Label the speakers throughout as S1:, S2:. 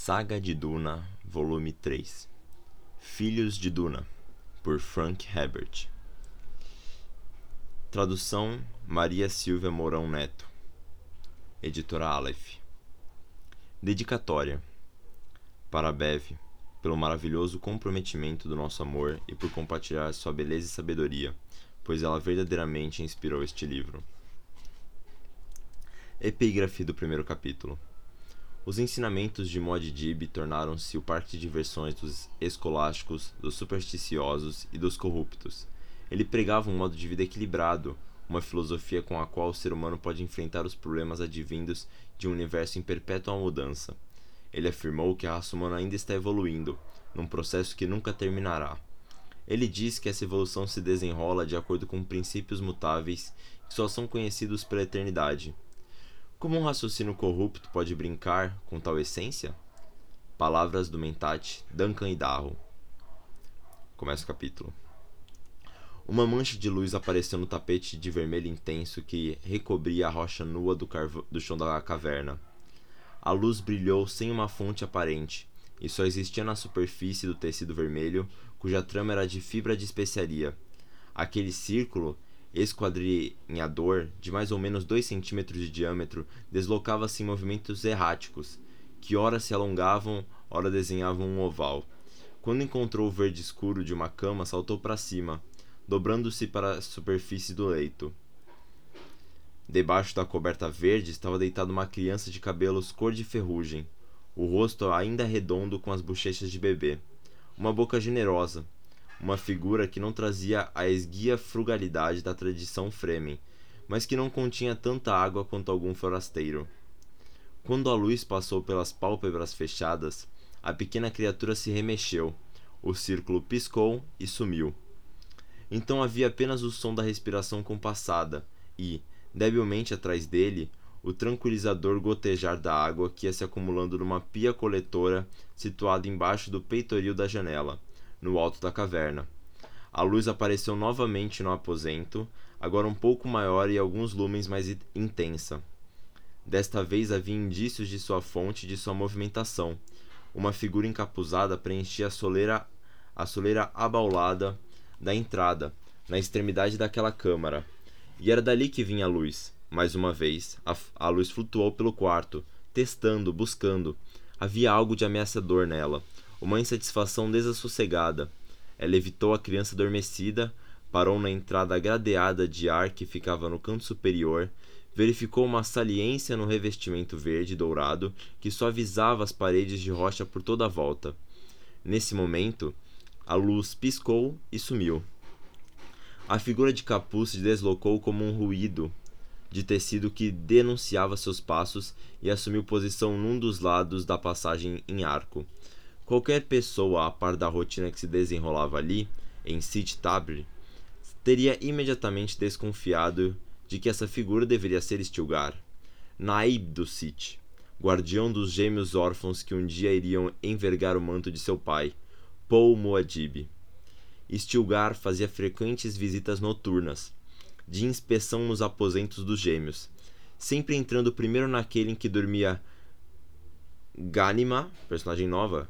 S1: Saga de Duna, volume 3. Filhos de Duna, por Frank Herbert. Tradução Maria Silvia Mourão Neto. Editora Aleph. Dedicatória. Para Bev, pelo maravilhoso comprometimento do nosso amor e por compartilhar sua beleza e sabedoria, pois ela verdadeiramente inspirou este livro. Epígrafe do primeiro capítulo. Os ensinamentos de Muad'Dib tornaram-se o parque de diversões dos escolásticos, dos supersticiosos e dos corruptos. Ele pregava um modo de vida equilibrado, uma filosofia com a qual o ser humano pode enfrentar os problemas advindos de um universo em perpétua mudança. Ele afirmou que a raça humana ainda está evoluindo, num processo que nunca terminará. Ele diz que essa evolução se desenrola de acordo com princípios mutáveis que só são conhecidos pela eternidade. Como um raciocínio corrupto pode brincar com tal essência? Palavras do mentat Duncan Idaho. Começa o capítulo. Uma mancha de luz apareceu no tapete de vermelho intenso que recobria a rocha nua do chão da caverna. A luz brilhou sem uma fonte aparente, e só existia na superfície do tecido vermelho, cuja trama era de fibra de especiaria. Aquele círculo esquadrinhador, de mais ou menos 2 centímetros de diâmetro, deslocava-se em movimentos erráticos, que ora se alongavam, ora desenhavam um oval. Quando encontrou o verde escuro de uma cama, saltou para cima, dobrando-se para a superfície do leito. Debaixo da coberta verde estava deitada uma criança de cabelos cor de ferrugem, o rosto ainda redondo com as bochechas de bebê, uma boca generosa, uma figura que não trazia a esguia frugalidade da tradição Fremen, mas que não continha tanta água quanto algum forasteiro. Quando a luz passou pelas pálpebras fechadas, a pequena criatura se remexeu, o círculo piscou e sumiu. Então havia apenas o som da respiração compassada e, debilmente atrás dele, o tranquilizador gotejar da água que ia se acumulando numa pia coletora situada embaixo do peitoril da janela, no alto da caverna. A luz apareceu novamente no aposento, agora um pouco maior e alguns lumens mais intensa. Desta vez havia indícios de sua fonte e de sua movimentação. Uma figura encapuzada preenchia a soleira abaulada da entrada, na extremidade daquela câmara. E era dali que vinha a luz. Mais uma vez, a luz flutuou pelo quarto, testando, buscando. Havia algo de ameaçador nela, uma insatisfação desassossegada. Ela evitou a criança adormecida, parou na entrada gradeada de ar que ficava no canto superior, verificou uma saliência no revestimento verde e dourado que suavizava as paredes de rocha por toda a volta. Nesse momento, a luz piscou e sumiu. A figura de capuz se deslocou como um ruído de tecido que denunciava seus passos e assumiu posição num dos lados da passagem em arco. Qualquer pessoa, a par da rotina que se desenrolava ali, em Sith Tabr, teria imediatamente desconfiado de que essa figura deveria ser Stilgar, Naib do Sith, guardião dos gêmeos órfãos que um dia iriam envergar o manto de seu pai, Pol Muad'Dib. Stilgar fazia frequentes visitas noturnas, de inspeção nos aposentos dos gêmeos, sempre entrando primeiro naquele em que dormia Ghanima, personagem nova,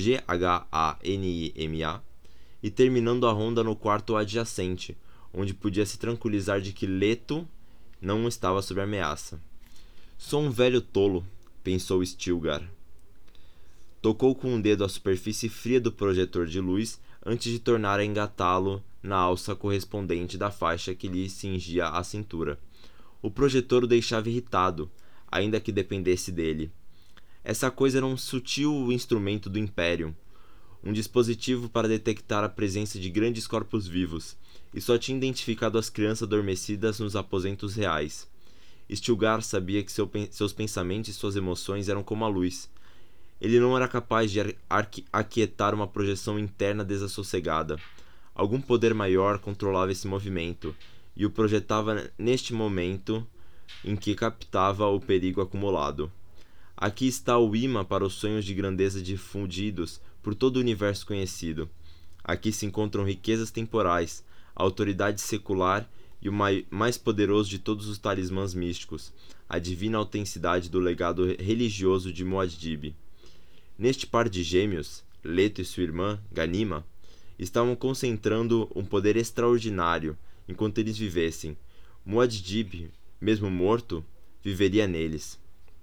S1: Ghanima, e terminando a ronda no quarto adjacente, onde podia se tranquilizar de que Leto não estava sob ameaça. Sou um velho tolo, pensou Stilgar. Tocou com um dedo a superfície fria do projetor de luz antes de tornar a engatá-lo na alça correspondente da faixa que lhe cingia a cintura. O projetor o deixava irritado, ainda que dependesse dele. Essa coisa era um sutil instrumento do Império, um dispositivo para detectar a presença de grandes corpos vivos, e só tinha identificado as crianças adormecidas nos aposentos reais. Stilgar sabia que seus pensamentos e suas emoções eram como a luz. Ele não era capaz de aquietar uma projeção interna desassossegada. Algum poder maior controlava esse movimento, e o projetava neste momento em que captava o perigo acumulado. Aqui está o imã para os sonhos de grandeza difundidos por todo o universo conhecido. Aqui se encontram riquezas temporais, a autoridade secular e o mais poderoso de todos os talismãs místicos, a divina autenticidade do legado religioso de Muad'Dib. Neste par de gêmeos, Leto e sua irmã, Ganima, estavam concentrando um poder extraordinário enquanto eles vivessem. Muad'Dib, mesmo morto, viveria neles.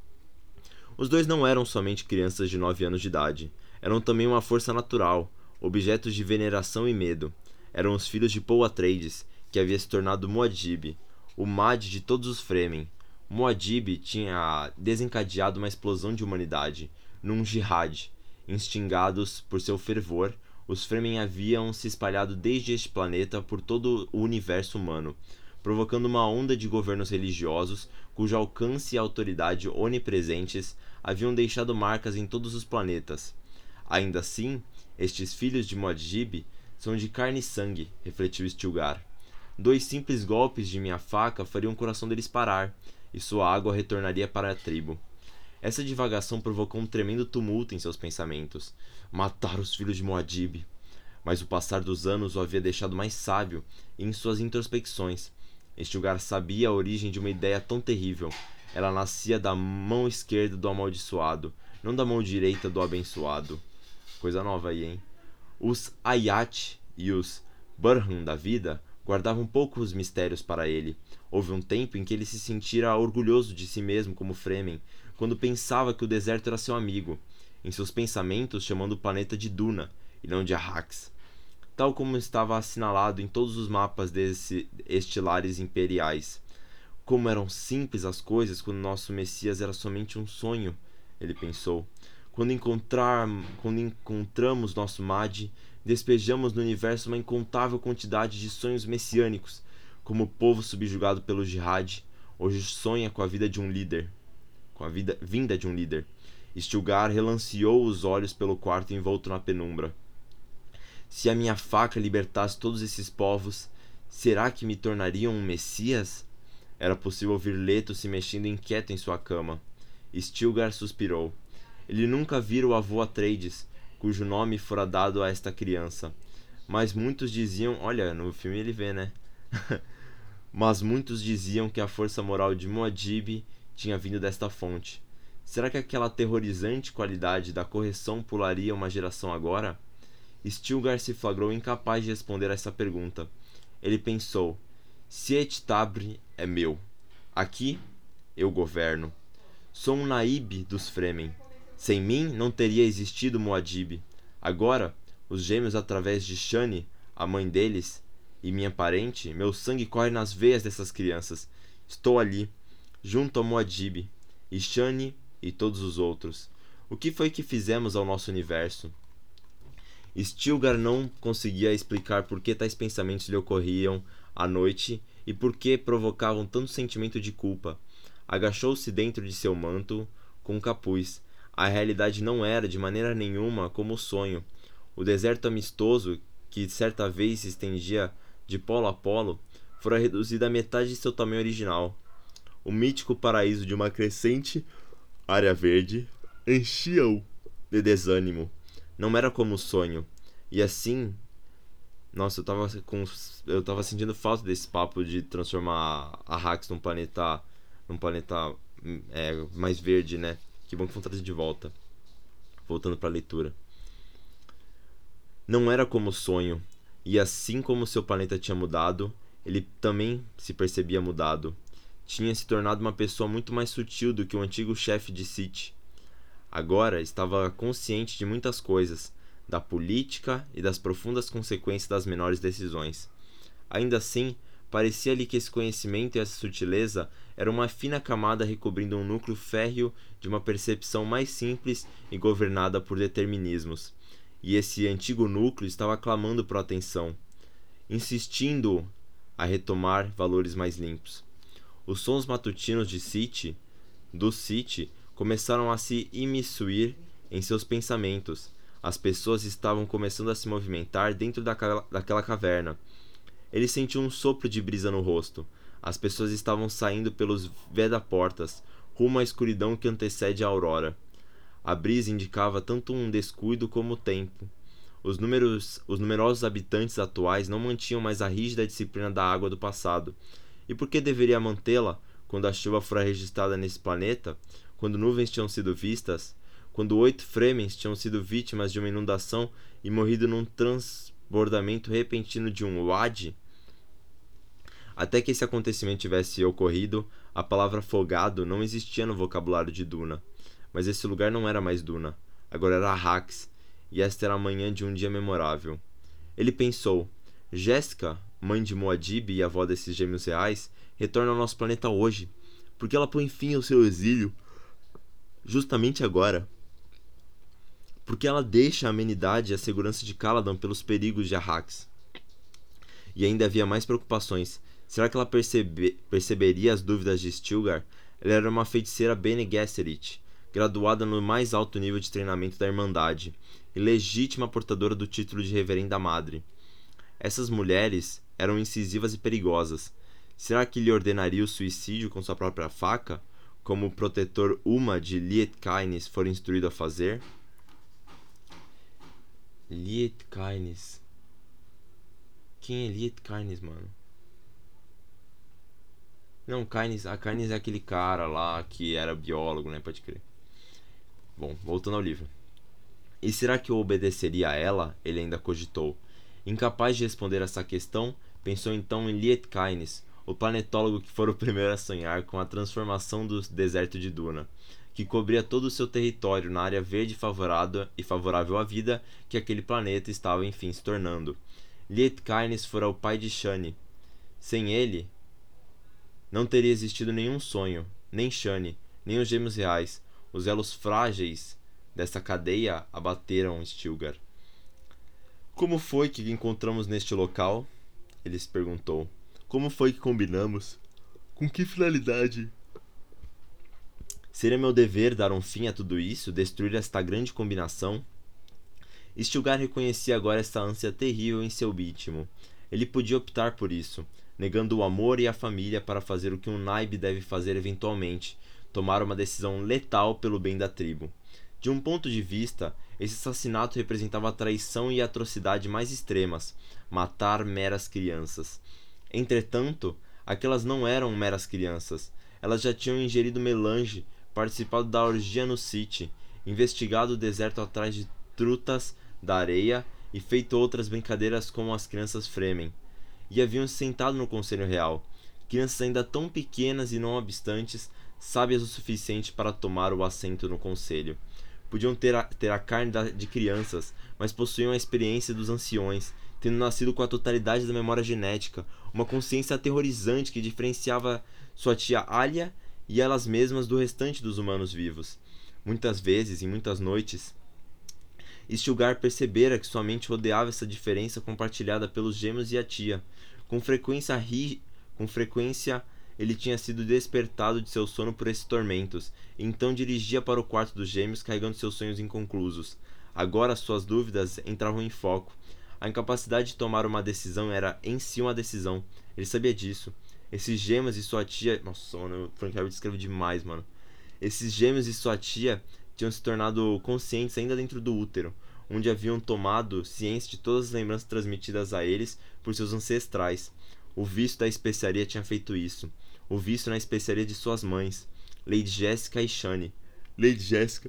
S1: Os dois não eram somente crianças de 9 anos de idade. Eram também uma força natural, objetos de veneração e medo. Eram os filhos de Paul Atreides, que havia se tornado Muad'Dib, o Mad de todos os Fremen. Muad'Dib tinha desencadeado uma explosão de humanidade, num jihad. Instigados por seu fervor, os Fremen haviam se espalhado desde este planeta por todo o universo humano, provocando uma onda de governos religiosos cujo alcance e autoridade onipresentes haviam deixado marcas em todos os planetas. Ainda assim, estes filhos de Muad'Dib são de carne e sangue, refletiu Stilgar. 2 simples golpes de minha faca fariam o coração deles parar, e sua água retornaria para a tribo. Essa divagação provocou um tremendo tumulto em seus pensamentos. Matar os filhos de Muad'Dib. Mas o passar dos anos o havia deixado mais sábio em suas introspecções. Stilgar sabia a origem de uma ideia tão terrível. Ela nascia da mão esquerda do amaldiçoado, não da mão direita do abençoado. Coisa nova aí, hein? Os Ayat e os Burhan da vida guardavam poucos mistérios para ele. Houve um tempo em que ele se sentira orgulhoso de si mesmo como Fremen, quando pensava que o deserto era seu amigo, em seus pensamentos chamando o planeta de Duna, e não de Arrax, tal como estava assinalado em todos os mapas estelares imperiais. Como eram simples as coisas quando nosso Messias era somente um sonho, ele pensou. Quando encontramos nosso Mad, despejamos no universo uma incontável quantidade de sonhos messiânicos, como o povo subjugado pelo jihad, hoje sonha com a vida de um líder. Vinda de um líder. Stilgar relanceou os olhos pelo quarto envolto na penumbra. Se a minha faca libertasse todos esses povos, será que me tornariam um Messias? Era possível ouvir Leto se mexendo inquieto em sua cama. Stilgar suspirou. Ele nunca vira o avô Atreides, cujo nome fora dado a esta criança. Mas muitos diziam... Olha, no filme ele vê, né? Mas muitos diziam que a força moral de Muad'Dib tinha vindo desta fonte. Será que aquela aterrorizante qualidade da correção pularia uma geração agora? Stilgar se flagrou incapaz de responder a essa pergunta. Ele pensou: Sietch Tabr é meu. Aqui eu governo. Sou um Naib dos Fremen. Sem mim não teria existido Muad'Dib. Agora, os gêmeos através de Shani, a mãe deles, e minha parente, meu sangue corre nas veias dessas crianças. Estou ali, junto a Muad'Dib, e Shani e todos os outros. O que foi que fizemos ao nosso universo? Stilgar não conseguia explicar por que tais pensamentos lhe ocorriam à noite e por que provocavam tanto sentimento de culpa. Agachou-se dentro de seu manto com um capuz. A realidade não era, de maneira nenhuma, como o sonho. O deserto amistoso, que certa vez se estendia de polo a polo, fora reduzido à metade de seu tamanho original. O mítico paraíso de uma crescente área verde enchia-o de desânimo. Não era como o sonho. E assim... Nossa, eu tava sentindo falta desse papo de transformar Arrax num planeta mais verde, né? Que bom que vão trazer de volta. Voltando pra leitura. Não era como o sonho. E assim como seu planeta tinha mudado, ele também se percebia mudado. Tinha se tornado uma pessoa muito mais sutil do que o antigo chefe de Sietch. Agora estava consciente de muitas coisas, da política e das profundas consequências das menores decisões. Ainda assim, parecia-lhe que esse conhecimento e essa sutileza eram uma fina camada recobrindo um núcleo férreo de uma percepção mais simples e governada por determinismos. E esse antigo núcleo estava clamando por atenção, insistindo a retomar valores mais limpos. Os sons matutinos do Sietch, começaram a se imiscuir em seus pensamentos. As pessoas estavam começando a se movimentar dentro daquela caverna. Ele sentiu um sopro de brisa no rosto. As pessoas estavam saindo pelos vedaportas, rumo à escuridão que antecede a aurora. A brisa indicava tanto um descuido como o tempo. Os numerosos habitantes atuais não mantinham mais a rígida disciplina da água do passado. E por que deveria mantê-la quando a chuva fora registrada nesse planeta? Quando nuvens tinham sido vistas? quando 8 Fremens tinham sido vítimas de uma inundação e morrido num transbordamento repentino de um wadi? Até que esse acontecimento tivesse ocorrido, a palavra afogado não existia no vocabulário de Duna. Mas esse lugar não era mais Duna, agora era Arrax, e esta era a manhã de um dia memorável. Ele pensou: Jéssica, mãe de Muad'Dib e avó desses gêmeos reais, retorna ao nosso planeta hoje, porque ela põe fim ao seu exílio justamente agora. Porque ela deixa a amenidade e a segurança de Caladan pelos perigos de Arrax. E ainda havia mais preocupações. Será que ela perceberia as dúvidas de Stilgar? Ela era uma feiticeira Bene Gesserit, graduada no mais alto nível de treinamento da Irmandade, e legítima portadora do título de Reverenda Madre. Essas mulheres eram incisivas e perigosas. Será que lhe ordenaria o suicídio com sua própria faca, como o protetor Uma de Liet Kynes for instruído a fazer? Liet Kynes. Quem é Liet Kynes, mano? Não, a Kynes é aquele cara lá que era biólogo, né? Pode crer. Bom, voltando ao livro. E será que eu obedeceria a ela? Ele ainda cogitou. Incapaz de responder essa questão, pensou então em Liet Kynes, o planetólogo que fora o primeiro a sonhar com a transformação do deserto de Duna, que cobria todo o seu território na área verde favorável à vida que aquele planeta estava enfim se tornando. Liet Kynes fora o pai de Shani. Sem ele, não teria existido nenhum sonho, nem Shani, nem os gêmeos reais. Os elos frágeis dessa cadeia abateram Stilgar. Como foi que encontramos neste local? Ele se perguntou. Como foi que combinamos? Com que finalidade? Seria meu dever dar um fim a tudo isso, destruir esta grande combinação? Stilgar reconhecia agora esta ânsia terrível em seu íntimo. Ele podia optar por isso, negando o amor e a família para fazer o que um Naib deve fazer eventualmente, tomar uma decisão letal pelo bem da tribo. De um ponto de vista, esse assassinato representava a traição e a atrocidade mais extremas, matar meras crianças. Entretanto, aquelas não eram meras crianças. Elas já tinham ingerido melange, participado da orgia no City, investigado o deserto atrás de trutas da areia e feito outras brincadeiras como as crianças Fremen. E haviam se sentado no Conselho Real, crianças ainda tão pequenas e não obstantes, sábias o suficiente para tomar o assento no Conselho. Podiam ter a carne de crianças, mas possuíam a experiência dos anciões, tendo nascido com a totalidade da memória genética, uma consciência aterrorizante que diferenciava sua tia Alia e elas mesmas do restante dos humanos vivos. Muitas vezes, em muitas noites, Stilgar percebera que sua mente rodeava essa diferença compartilhada pelos gêmeos e a tia. Com frequência, ele tinha sido despertado de seu sono por esses tormentos, e então dirigia para o quarto dos gêmeos carregando seus sonhos inconclusos. Agora suas dúvidas entravam em foco. A incapacidade de tomar uma decisão era em si uma decisão. Ele sabia disso. Esses gêmeos e sua tia... Nossa, mano, o Frank Herbert escreve demais, mano. Esses gêmeos e sua tia tinham se tornado conscientes ainda dentro do útero, onde haviam tomado ciência de todas as lembranças transmitidas a eles por seus ancestrais. O vício da especiaria tinha feito isso. O vício na especiaria de suas mães, Lady Jéssica e Shani. Lady Jéssica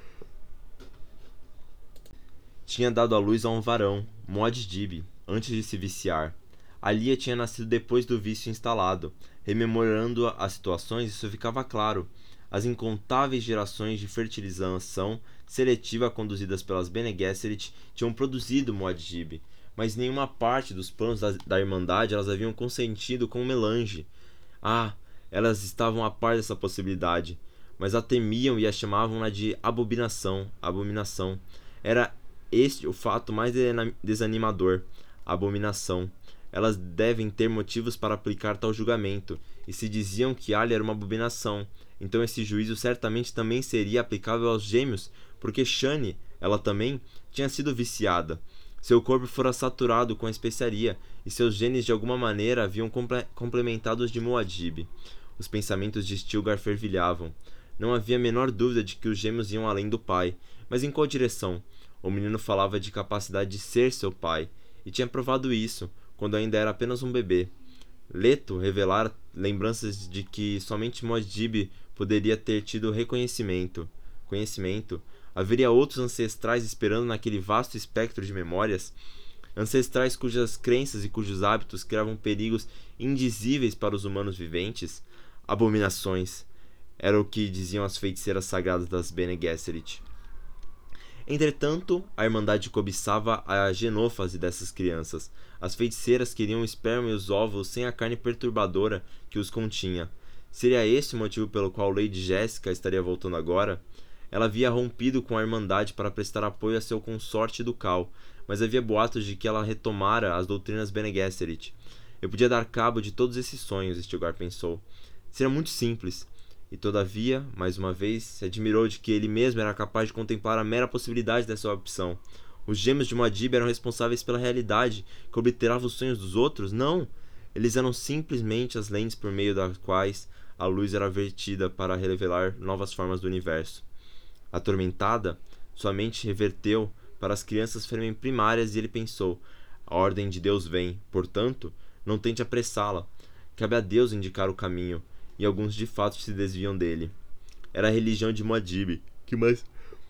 S1: tinha dado à luz a um varão, Muad'Dib, antes de se viciar. Alia tinha nascido depois do vício instalado. Rememorando as situações, isso ficava claro. As incontáveis gerações de fertilização seletiva conduzidas pelas Bene Gesserit tinham produzido Muad'Dib, mas nenhuma parte dos planos da Irmandade elas haviam consentido com o melange. Elas estavam a par dessa possibilidade, mas a temiam e a chamavam-na de abominação. Era este o fato mais desanimador, a abominação. Elas devem ter motivos para aplicar tal julgamento, e se diziam que Alia era uma abominação, então esse juízo certamente também seria aplicável aos gêmeos, porque Shani, ela também, tinha sido viciada. Seu corpo fora saturado com a especiaria, e seus genes de alguma maneira haviam complementado os de Muad'Dib. Os pensamentos de Stilgar fervilhavam. Não havia a menor dúvida de que os gêmeos iam além do pai, mas em qual direção? O menino falava de capacidade de ser seu pai, e tinha provado isso, quando ainda era apenas um bebê. Leto revelara lembranças de que somente Muad'Dib poderia ter tido conhecimento. Haveria outros ancestrais esperando naquele vasto espectro de memórias? Ancestrais cujas crenças e cujos hábitos criavam perigos indizíveis para os humanos viventes? Abominações, era o que diziam as feiticeiras sagradas das Bene Gesserit. Entretanto, a Irmandade cobiçava a genôfase dessas crianças. As feiticeiras queriam o esperma e os óvulos sem a carne perturbadora que os continha. Seria esse o motivo pelo qual Lady Jéssica estaria voltando agora? Ela havia rompido com a Irmandade para prestar apoio a seu consorte ducal, mas havia boatos de que ela retomara as doutrinas Bene Gesserit. Eu podia dar cabo de todos esses sonhos, Stilgar pensou. Seria muito simples. E todavia, mais uma vez, se admirou de que ele mesmo era capaz de contemplar a mera possibilidade dessa opção. Os gêmeos de Muad'Dib eram responsáveis pela realidade que obliterava os sonhos dos outros? Não! Eles eram simplesmente as lentes por meio das quais a luz era vertida para revelar novas formas do universo. Atormentada, sua mente reverteu para as crianças ferem primárias e ele pensou: a ordem de Deus vem, portanto, não tente apressá-la. Cabe a Deus indicar o caminho, e alguns de fato se desviam dele. Era a religião de Muad'Dib, que mais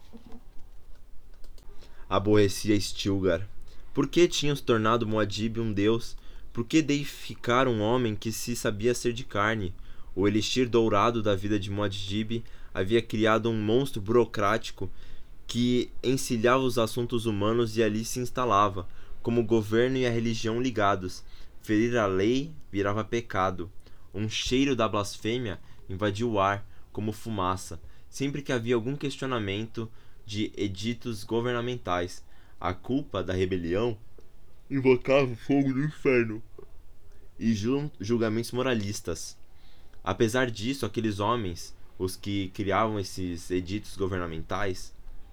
S1: aborrecia Stilgar. Por que tinham se tornado Muad'Dib um deus? Por que deificar um homem que se sabia ser de carne? O elixir dourado da vida de Muad'Dib havia criado um monstro burocrático que encilhava os assuntos humanos e ali se instalava, como o governo e a religião ligados. Ferir a lei virava pecado. Um cheiro da blasfêmia invadiu o ar, como fumaça, sempre que havia algum questionamento de editos governamentais. A culpa da rebelião invocava o fogo do inferno e julgamentos moralistas. Apesar disso, aqueles homens, os que criavam esses editos governamentais...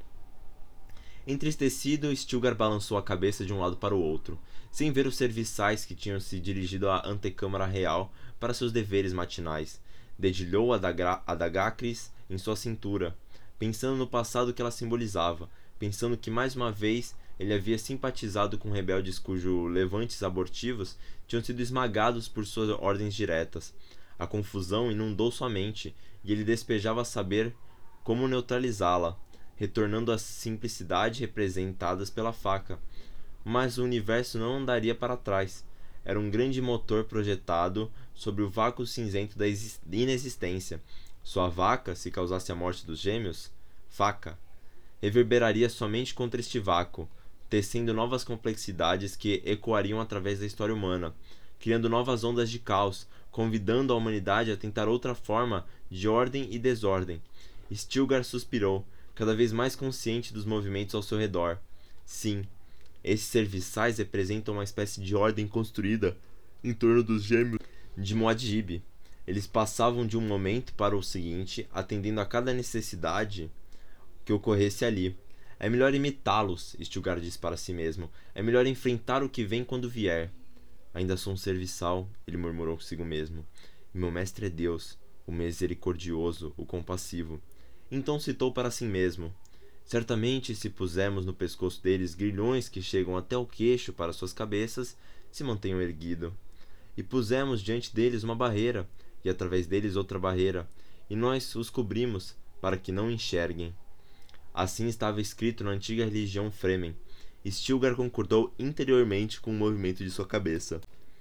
S1: Entristecido, Stilgar balançou a cabeça de um lado para o outro, sem ver os serviçais que tinham se dirigido à antecâmara real para seus deveres matinais. Dedilhou a Dagakris em sua cintura, pensando no passado que ela simbolizava, pensando que mais uma vez ele havia simpatizado com rebeldes cujos levantes abortivos tinham sido esmagados por suas ordens diretas. A confusão inundou sua mente, e ele despejava saber como neutralizá-la, retornando à simplicidade representadas pela faca. Mas o universo não andaria para trás. Era um grande motor projetado sobre o vácuo cinzento da inexistência. Sua vaca, se causasse a morte dos gêmeos, faca, reverberaria somente contra este vácuo, tecendo novas complexidades que ecoariam através da história humana, criando novas ondas de caos, convidando a humanidade a tentar outra forma de ordem e desordem. Stilgar suspirou, cada vez mais consciente dos movimentos ao seu redor. Sim, esses serviçais representam uma espécie de ordem construída em torno dos gêmeos de Muad'Dib. Eles passavam de um momento para o seguinte, atendendo a cada necessidade que ocorresse ali. É melhor imitá-los, Stilgar disse para si mesmo. É melhor enfrentar o que vem quando vier. Ainda sou um serviçal, ele murmurou consigo mesmo. E meu mestre é Deus, o misericordioso, o compassivo. Então citou para si mesmo: certamente, se pusermos no pescoço deles grilhões que chegam até o queixo para suas cabeças, se mantenham erguidos. E pusemos diante deles uma barreira, e através deles outra barreira, e nós os cobrimos, para que não enxerguem. Assim estava escrito na antiga religião Fremen. Stilgar concordou interiormente com o movimento de sua cabeça.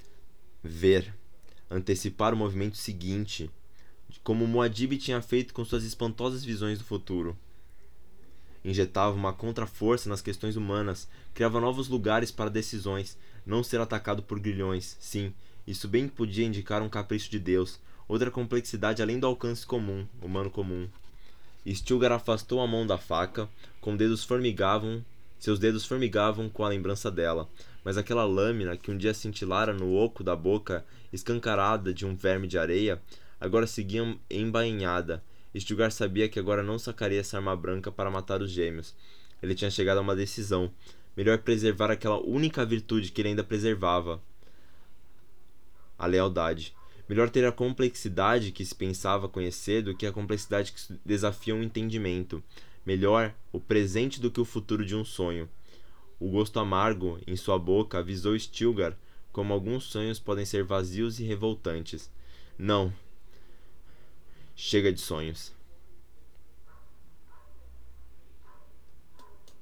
S1: Ver. Antecipar o movimento seguinte, como Muad'Dib tinha feito com suas espantosas visões do futuro. Injetava uma contra-força nas questões humanas, criava novos lugares para decisões, não ser atacado por grilhões. Sim, isso bem podia indicar um capricho de Deus, outra complexidade além do alcance comum, humano comum. Stilgar afastou a mão da faca, seus dedos formigavam com a lembrança dela, mas aquela lâmina que um dia cintilara no oco da boca escancarada de um verme de areia, agora seguia embainhada. Stilgar sabia que agora não sacaria essa arma branca para matar os gêmeos. Ele tinha chegado a uma decisão. Melhor preservar aquela única virtude que ele ainda preservava: a lealdade. Melhor ter a complexidade que se pensava conhecer do que a complexidade que desafia um entendimento. Melhor o presente do que o futuro de um sonho. O gosto amargo em sua boca avisou Stilgar como alguns sonhos podem ser vazios e revoltantes. Não. Chega de sonhos.